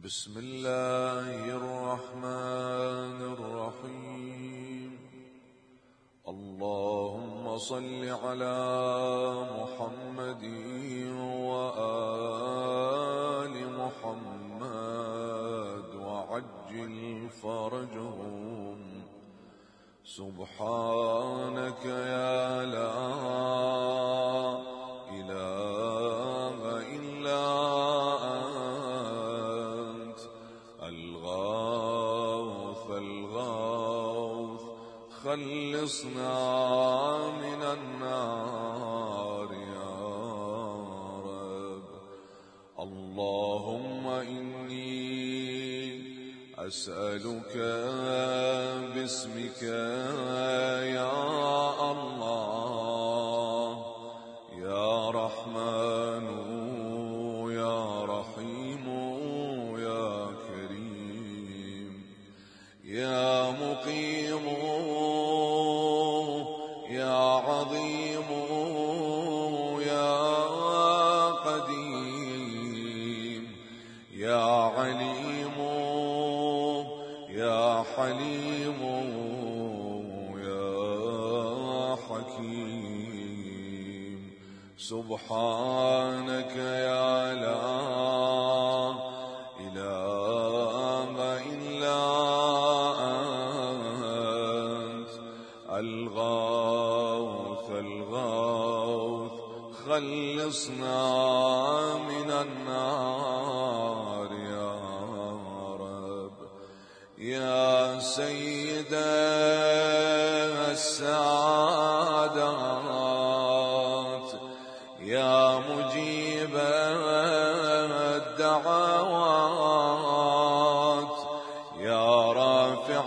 بسم الله الرحمن الرحيم. اللهم صل على محمد وآل محمد وعجل فرجهم. سبحانك يا لا إله إلا أنت الغوث الغوث، خلصنا من النار يا رب. اللهم إني أسألك باسمك يا الله يا رحمن يا رحيم يا كريم يا مقيم يا عظيم يا قديم يا عليم يا حليم يا حكيم. سبحانك يا لا إله إلا أنت الغوث الغوث، خلصنا من النار يا رب. يا سيد السادات يا مجيب الدعوات يا رافع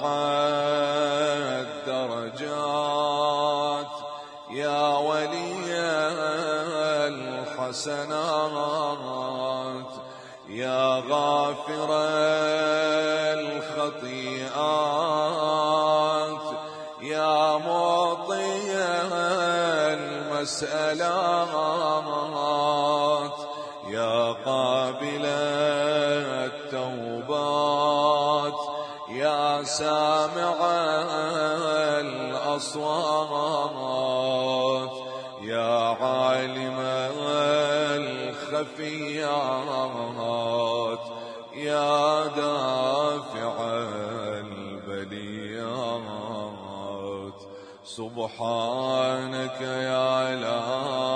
الدرجات يا ولي الحسنات يا غافر الخطيئات يا معطي المسألات يا قابل التوبات يا سامع الأصوات يا عالم الخفيات يا دافع البليات. سبحانك يا لا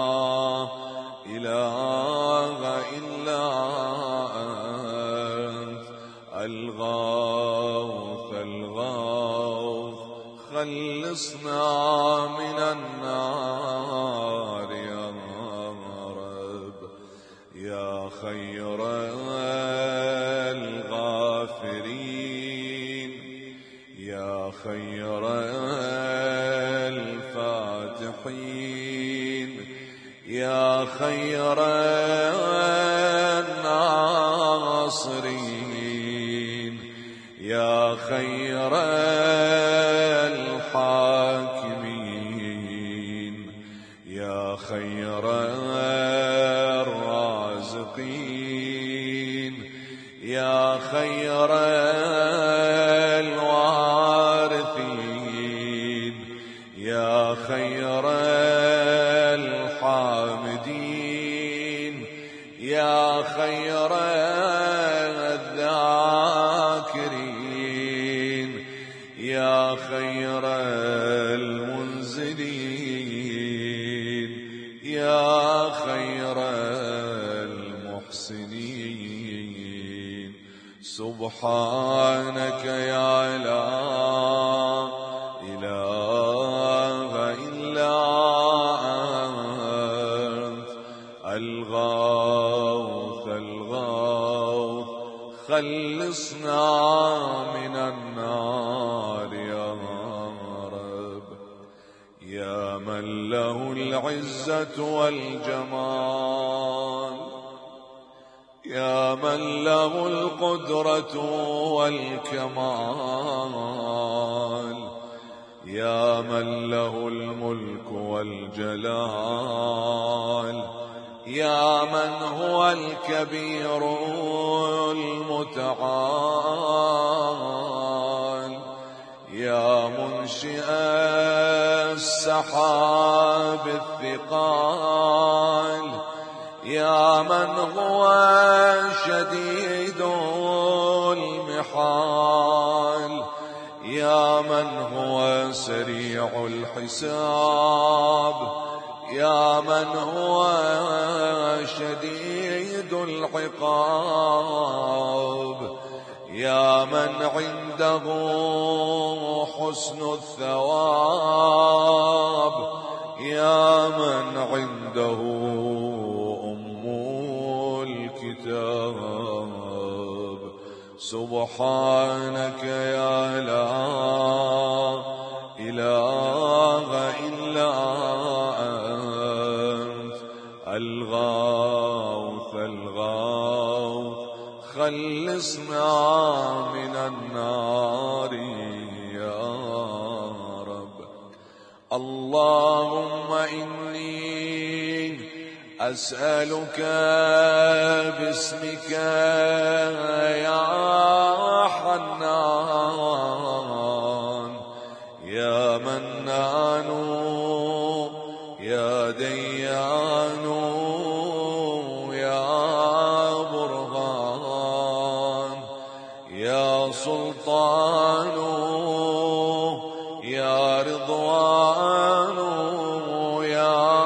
إله إلا أنت الغوث الغوث، خلصنا من النار يا رب. يا خير الغافرين يا خير الفاتحين يا خير الناصرين يا خير الحاكمين يا خير الرازقين يا خير الوارثين يا خير الحامدين يا خير الذاكرين يا خير المنزلين يا خير المحسنين. سبحانك يا لا إله إلا أنت الغوث الغوث، خلصنا من النار يا رب. يا من له العزة والجمال يا من له القدرة والكمال يا من له الملك والجلال يا من هو الكبير المتعال يا منشئ السحاب الثقال يا من هو شديد المحال يا من هو سريع الحساب يا من هو شديد العقاب يا من عنده حسن الثواب يا من عنده أم الكتاب سبحانك يا لا إله إلا أنت الغوث الغوث خلصنا من النار يا رب اللهم إني أسألك باسمك يا حنان يا منان يا ديان يا برهان يا سلطان يا رضوان يا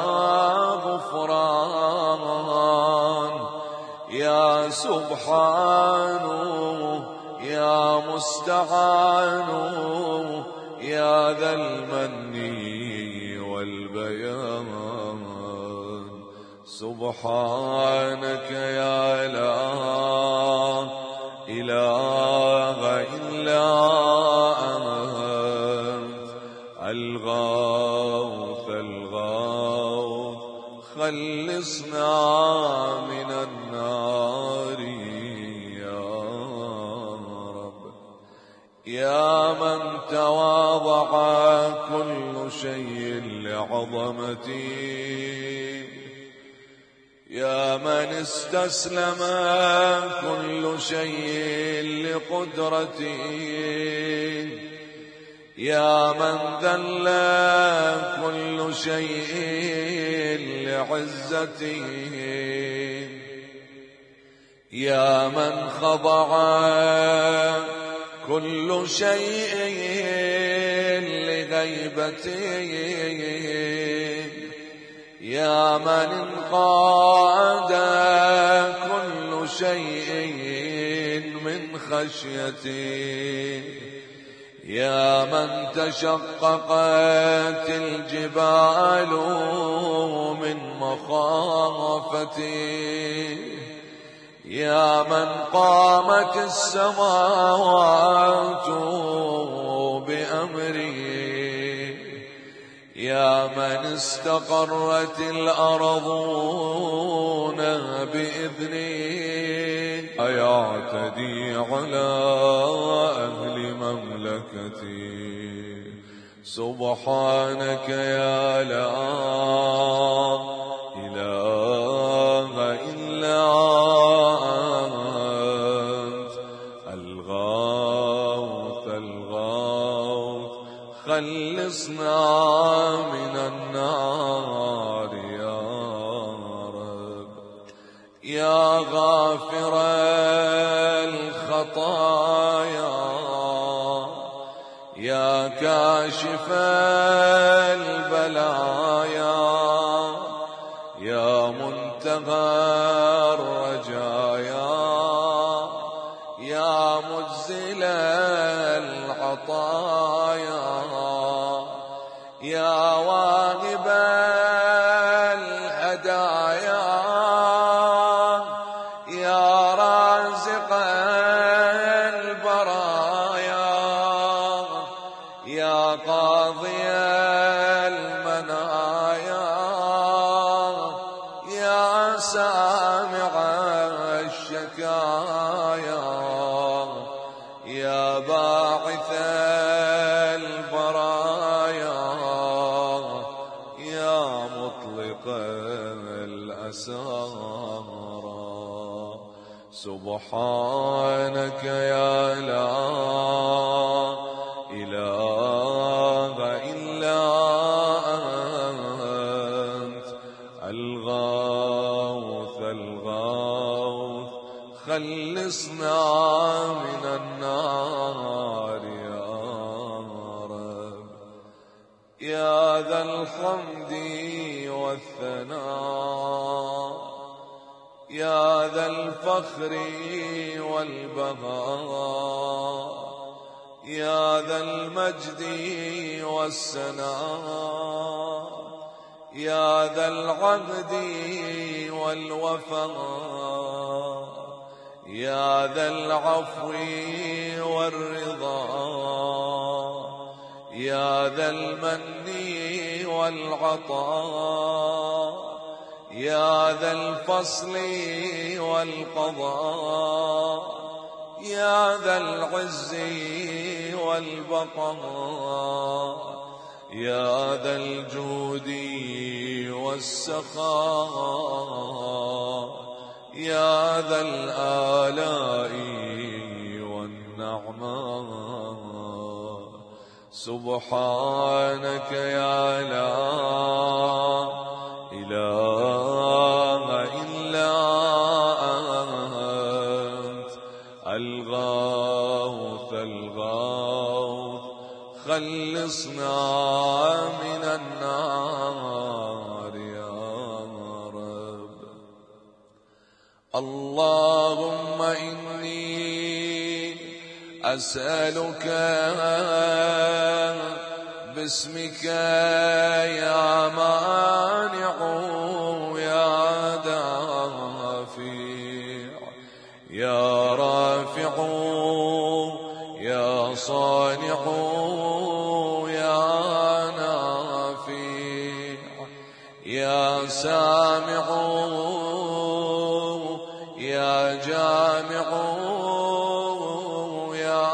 غفران يا سبحان يا مستعان يا ذا المن والبيان سبحانك يا لا إله إلا أنت الغوث الغوث خلصنا من النار يا رب يا من تواضع كل شيء لعظمتي يا من استسلم كل شيء لقدرتي يا من ذل كل شيء لعزتي يا من خضع كل شيء لغيبتي يا من انقاد كل شيء من خشيتي يا من تشققت الجبال من مخافتي يا من قامت السماوات بأمري يا من استقرت الأرضون بإذني أيعتدي على أهل مملكتي سبحانك يا لا إله إلا أنت الغوث الغوث خلصنا من النار يا رب يا غافر الخطايا يا كاشف البلايا يا منتهى الرجايا يا مجزل العطايا يا واهب الهدايا يا رازق البرايا يا قاضي المنايا يا سامع الشكايا يا باعث سبحانك يا لا إله إلا أنت الغوث الغوث خلصنا من النار يا رب يا ذا الحمد والثناء يا ذا الفخر والبهاء يا ذا المجد والسناء يا ذا العهد والوفاء يا ذا العفو والرضا يا ذا المن والعطاء يا ذا الفصل والقضاء يا ذا العز والبقاء يا ذا الجود والسخاء يا ذا الآلاء والنعماء سبحانك يا لا إله إلا أنت الغوث الغوث خلصنا من النار يا رب اللهم إني أسألك باسمك يا مانع يا دافع يا رافع يا صانع يا نافع يا سامع يا جامع يا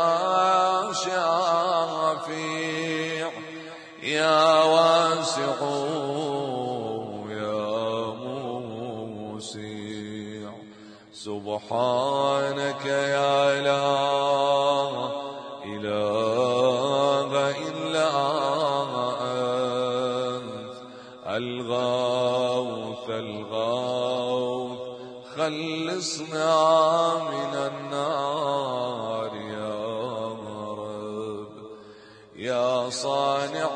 شافع يا واسع يا موسع سبحانك يا لا إله إلا أنت الغوث الغوث خلصنا من النار يا رب يا صانع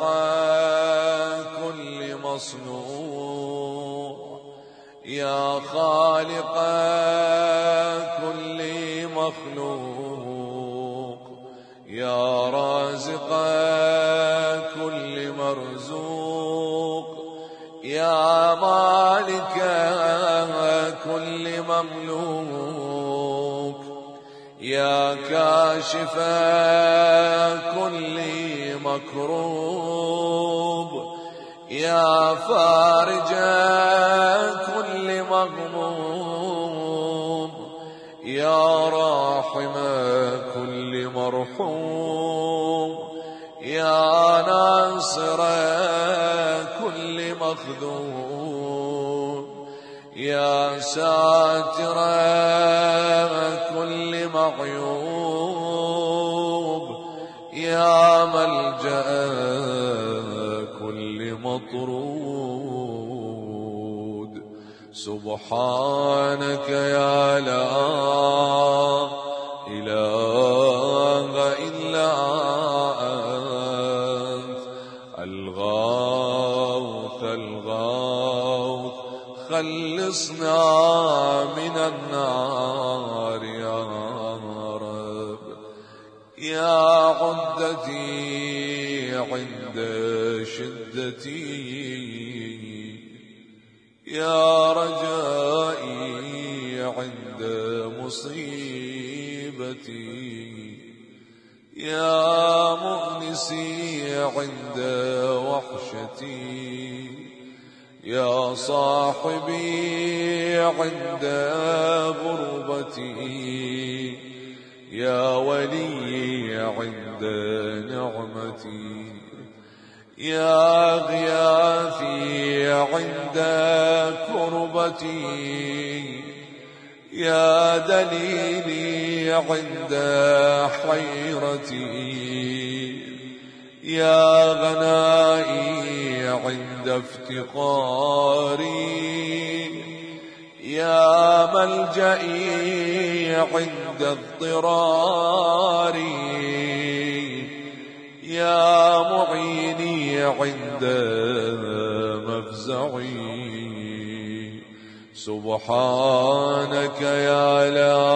كل مصنوع يا خالق كل مخلوق يا رازق كل مرزوق يا مالك كل مملوك يا كاشف كل مكروب يا فارج كل مغموم يا راحم كل مرحوم يا ناصر كل مخذوم يا ساتر كل معيوب يا ملجأ كل مطرود سبحانك يا لا إله إلا أنت الغوث الغوث خلصنا من النار يا رب يا عدتي عند شدتي يا رجائي عند مصيبتي يا مؤنسي عند وحشتي يا صاحبي عند غربتي يا ولي عند نعمتي يا غياثي عند كربتي يا دليلي عند حيرتي، يا غنائي عند افتقاري، يا ملجئي عند اضطراري، يا معيني عند مفزعي. سبحانك يا لا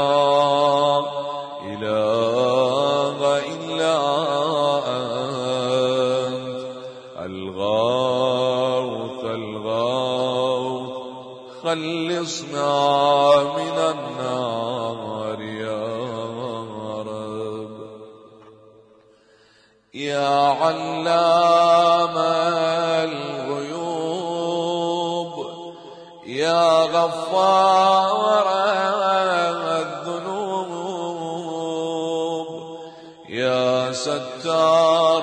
إله إلا أنت الغوث الغوث، خلصنا من النار يا رب. يا علام الغيوب، يا غفار الذنوب، يا ستار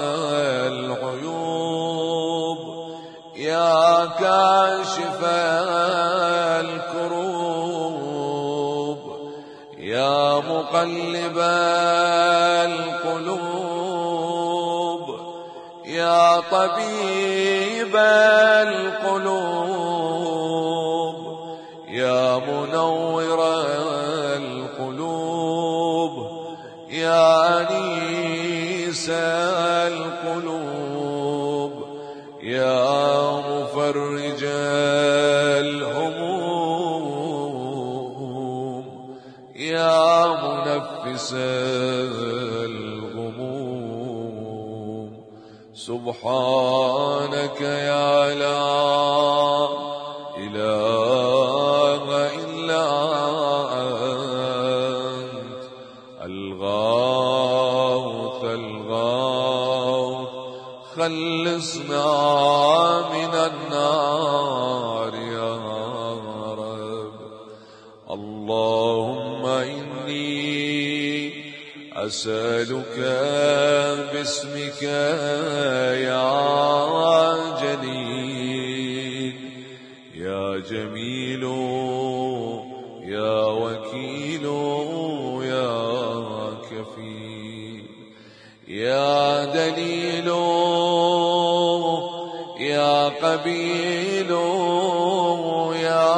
العيوب، يا كاشف الكروب، يا مقلب القلوب، يا طبيب القلوب، يا منور القلوب، يا أنيس القلوب، يا مفرج الهموم، يا منفس الغموم. سبحانك يا لا إله إلا أنت الغوث الغوث، خلصنا من النار يا رب. اللهم إني أسألك باسمك يا جليل، يا جميل، يا وكيل، يا كفيل، يا دليل، يا قبيل، يا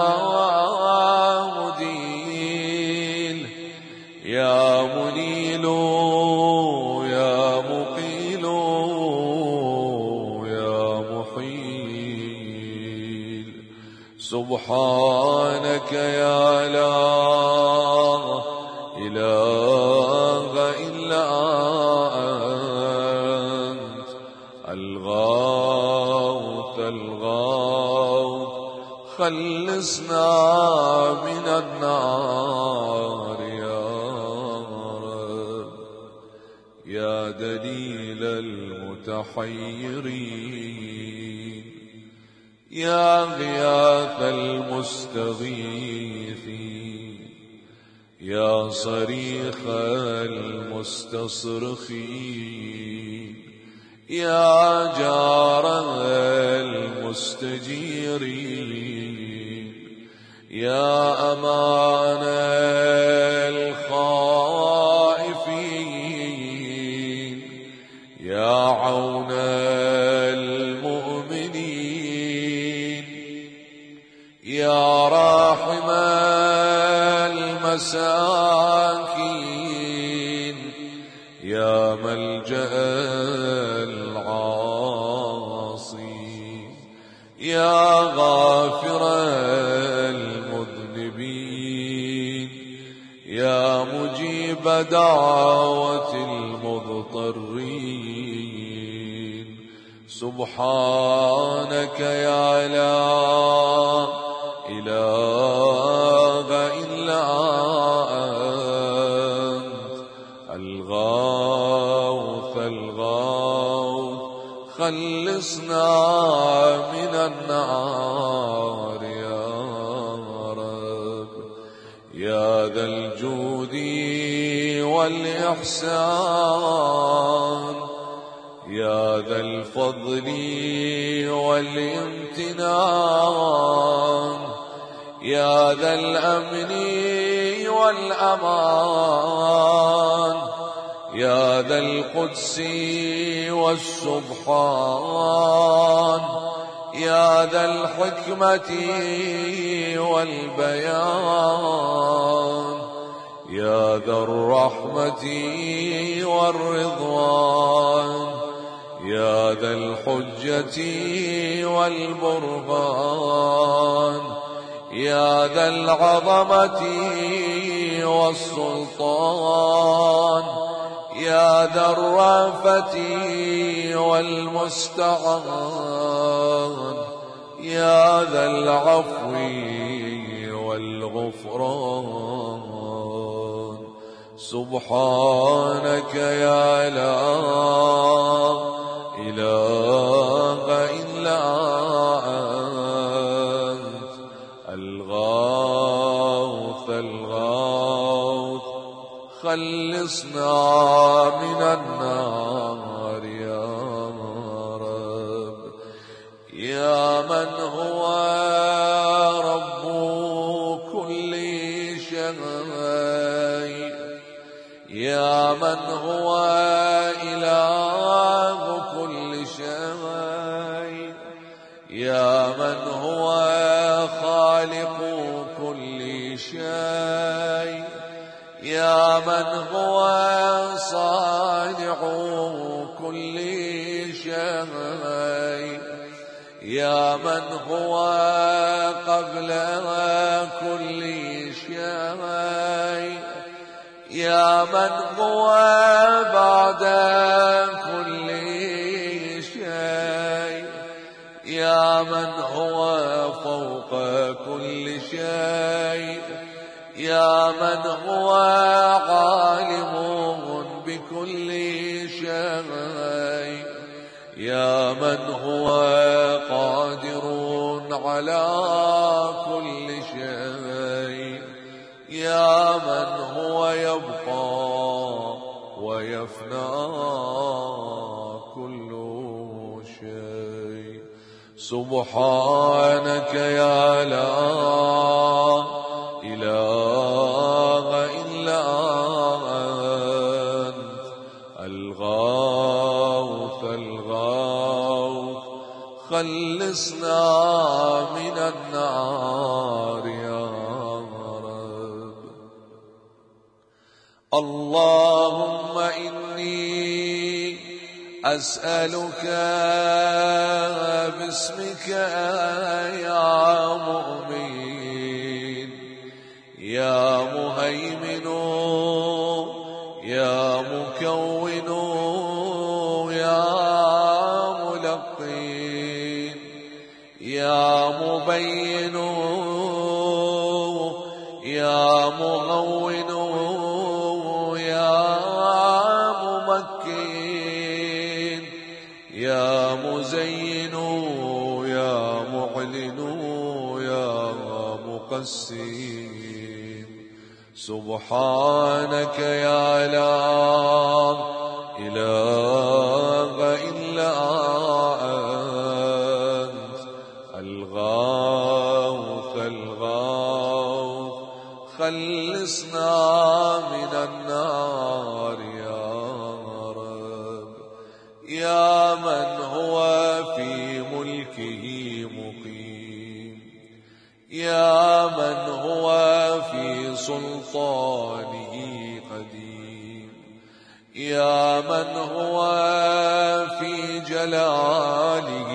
مدين، يا منيل، يا مقيل، يا محيل. سبحانك يا لا إله إلا أنت الغوث الغوث، خلصنا من النار يا رب. يا دليل المتحيرين، يا غياث المستغيثين، يا صريخ المستصرخين، يا جار المستجيرين، يا أمان الخائفين، يا عون المؤمنين، يا راحم المساكين، يا ملجأ العاصين، يا غافر المذنبين، يا مجيب دعوة المضطرين. سبحانك يا لا إله إلا أنت الغوث الغوث، خلصنا من النار يا رب. يا ذا الجود والإحسان، يا ذا الفضل والامتنان، يا ذا الأمن والأمان يا ذا القدس والسبحان يا ذا الحكمة والبيان يا ذا الرحمة والرضوان يا ذا الحجة والبرهان يا ذا العظمة والسلطان يا ذا الرأفة والمستعان يا ذا العفو والغفران سبحانك يا لا إله إلا أنت الغوث الغوث خلصنا من النار يا رب يا من هو رب كل شيء يا من هو إله كل شيء يا من هو خالق كل شيء يا من هو صانع كل شيء يا من هو قبل كل شيء يا من هو بعد كل شيء يا من هو فوق كل شيء يا من هو عالم بكل شيء يا من هو قادر على كل شيء يا من هو يبقى ويفنى كل شيء سبحانك يا لا إله إلا أنت الغوث الغوث خلصنا من النار يا رب اللهم إني أسألك باسمك يا مؤمن يا مهيمن يا مكون يا ملقين يا مبين يا مهون يا ممكن يا مزين يا معلن يا مقسم سبحانك يا لا إله إلا أنت الغوث الغوث خلصنا من النار يا رب يا من هو في ملكه مقيم يا من هو في سلطانه قديم يا من هو في جلاله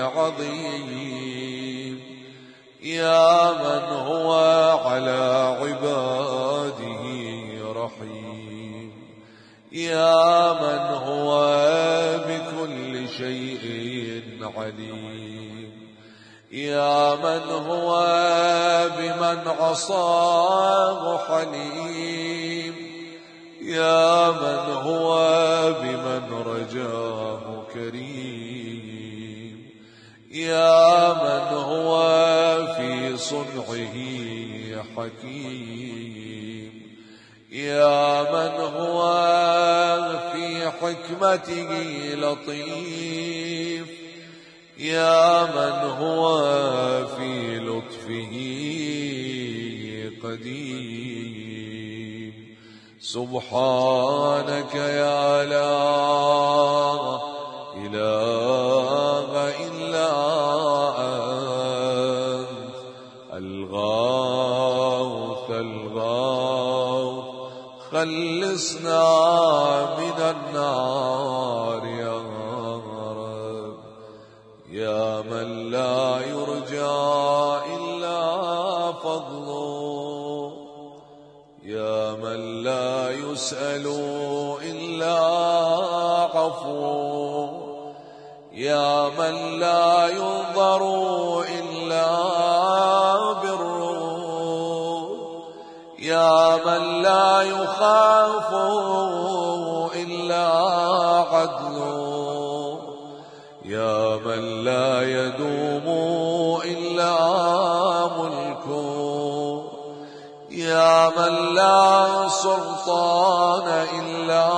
عظيم يا من هو على عباده رحيم يا من هو بكل شيء عليم يا من هو بمن عصاه حليم يا من هو بمن رجاه كريم يا من هو في صنعه حكيم يا من هو في حكمته لطيف يا من هو في لطفه قديم. سبحانك يا لا إله إلا أنت الغوث الغوث خلصنا من النار يا رب. يا من لا يرجى إلا فضله، يا من لا يسأل إلا عفوه، يا من لا ينظر إلا بره، يا من لا يخاف إلا عدله، يا من لا يدوم إلا ملكه، يا من لا سلطان إلا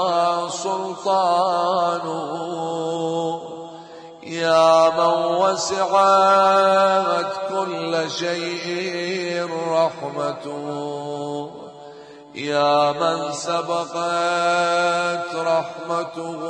سلطانه، يا من وسعت كل شيء رحمته، يا من سبقت رحمته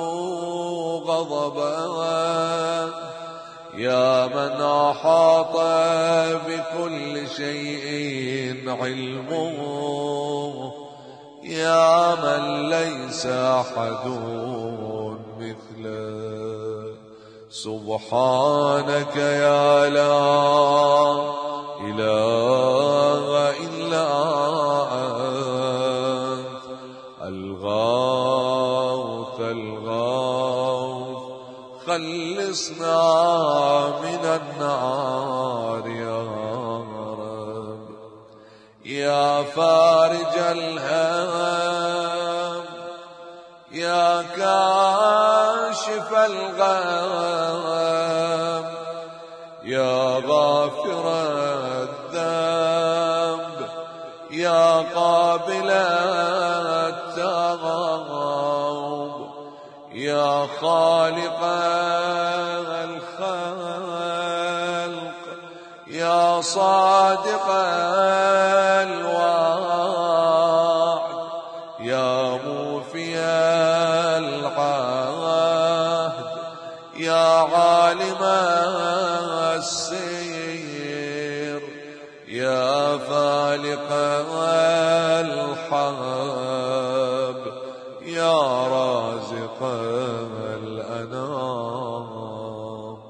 غضبا، يا من أحاط بكل شيء علمه، يا من ليس أحد مثله. سبحانك يا لا إله إلا أنت الغوث الغوث خلصنا من النار يا رب. يا فارج الهم، يا كاشف الغم، يا غافر الذنب، يا قابل التوب، يا خالق الخلق، يا صادق الوعد، يا موفي العهد، يا عالم السير، يا فالق الحب، يا رازق الأنام.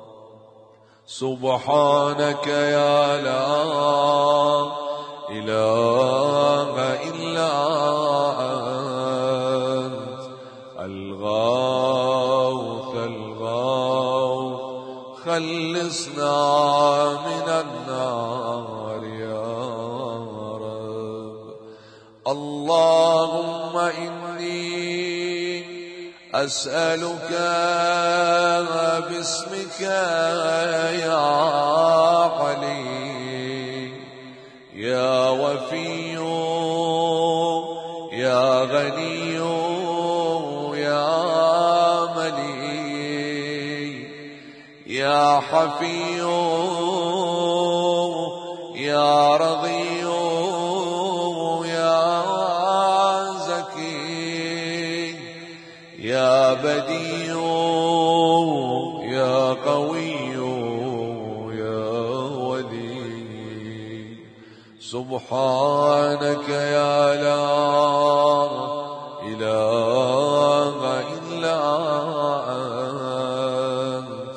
سبحانك يا لا إله إلا أنت الغوث الغوث خلصنا من النار يا رب. اللهم إني أسألك باسمك يا علي يا وفي يا غني يا ملي يا حفي يا رضي يا زكي يا بديع يا قوي يا ولي. سبحانك يا لا إله إلا أنت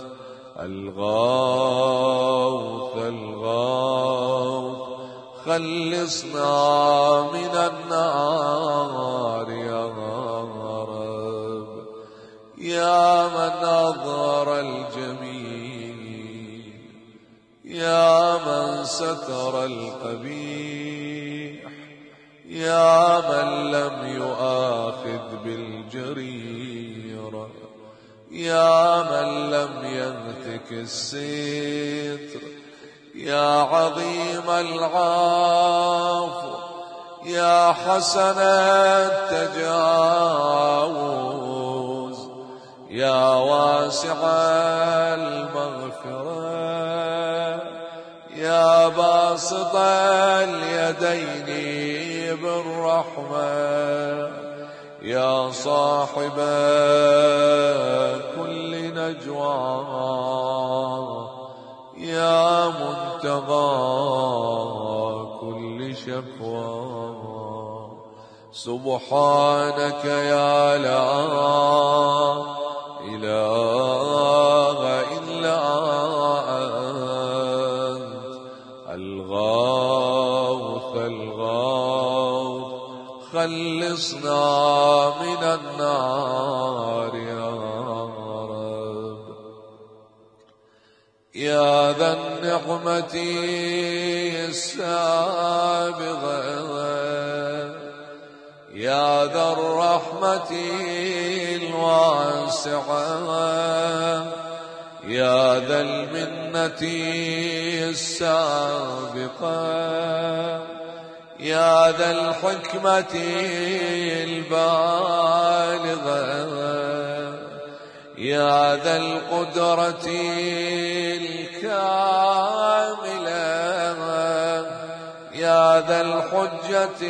الغوث الغوث خلصنا من النار يا رب. يا من أظهر الجميل، يا من ستر القبيح، يا من لم يؤاخذ بالجريرة، يا من لم ينتك الستر، يا عظيم العفو، يا حسن التجاوز، يا واسع المغفرة، يا باسط اليدين بالرحمة يا صاحب كل نجوى يا منتهى كل شكوى سبحانك يا لا إله إلا أنت الغوث الغوث خلصنا من النار يا رب يا ذا النعمة السابغة يا ذا الرحمة الواسعة يا ذا المنة السابقة يا ذا الحكمة البالغة يا ذا القدرة الكاملة يا ذا الحجة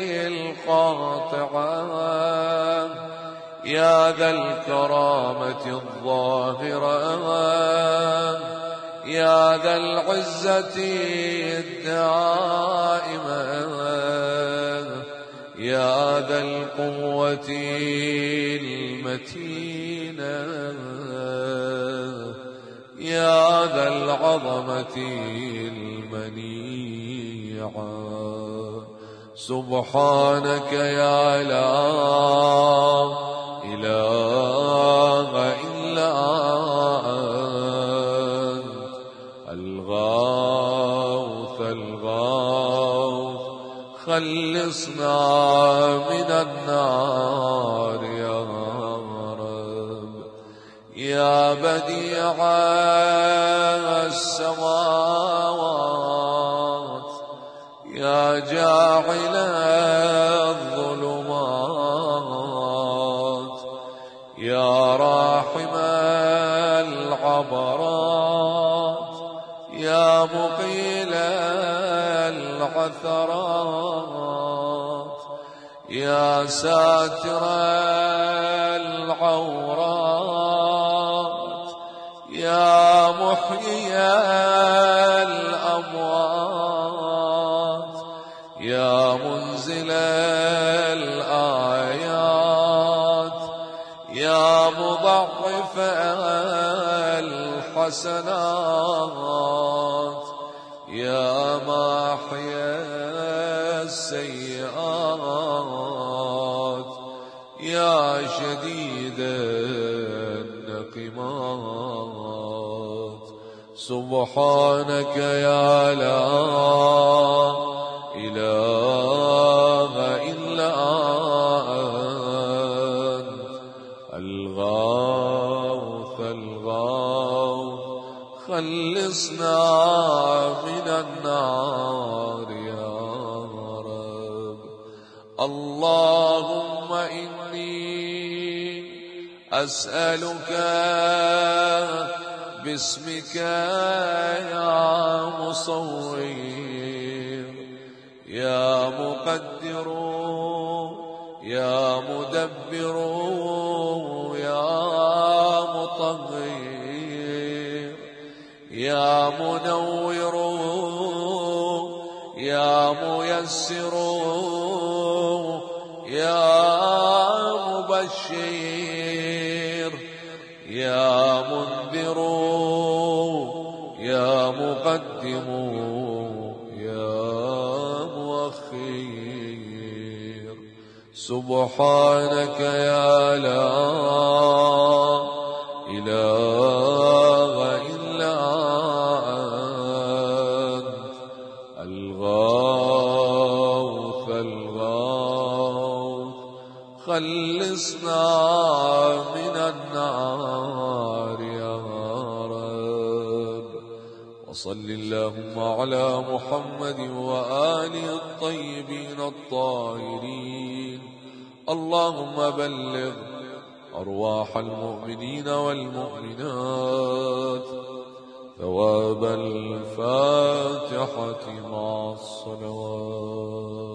القاطعة يا ذا الكرامة الظاهرة يا ذا العزة الدائمة يا ذا القوة المتينة يا ذا العظمة المنيعة سبحانك يا لا إله إلا أنت الغوث الغوث خلصنا من النار يا رب يا بديع السماوات يا جاعل الظلمات يا راحم العبرات يا مقيل العثرات يا ساتر العورات يا محيي الأموات يا منزل الآيات يا مضعف الحسنات يا ماحي السيئات يا شديد النقمات سبحانك يا لا إله إلا أنت الغوث الغوث خلصنا من النار يا رب اللهم إني أسألك باسمك يا مصور يا مقدر يا مدبر يا مطهر يا منور يا ميسر يا مبشر يا منذر يا مقدم يا مؤخر سبحانك يا لا إله إلا أنت الغوث الغوث خلصنا من النار يا رب وصل اللهم على محمد وآله الطيبين الطاهرين اللهم بلغ أرواح المؤمنين والمؤمنات ثواب الفاتحة مع الصلوات.